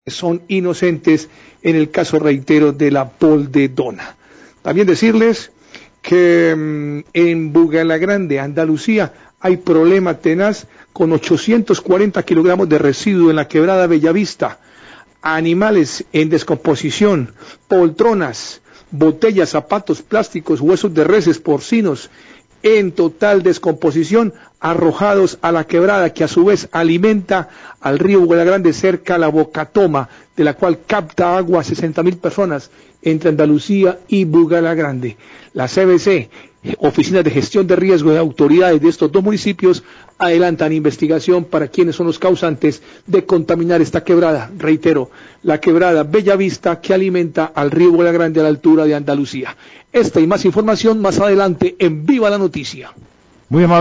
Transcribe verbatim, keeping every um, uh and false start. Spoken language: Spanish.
son inocentes en el caso, reitero, de la Poldedona. También decirles que mmm, en Bugalagrande, Andalucía, hay problema tenaz con ochocientos cuarenta kilogramos de residuo en la quebrada Bellavista, animales en descomposición, poltronas, botellas, zapatos, plásticos, huesos de reses, porcinos, en total descomposición, arrojados a la quebrada, que a su vez alimenta al río Bugalagrande cerca a la Bocatoma, de la cual capta agua a sesenta mil personas entre Andalucía y Bugalagrande. La C B C, Oficina de Gestión de Riesgo de autoridades de estos dos municipios, adelantan investigación para quienes son los causantes de contaminar esta quebrada. Reitero, la quebrada Bellavista, que alimenta al río Bugalagrande a la altura de Andalucía. Esta y más información más adelante en Viva la Noticia. Muy amable.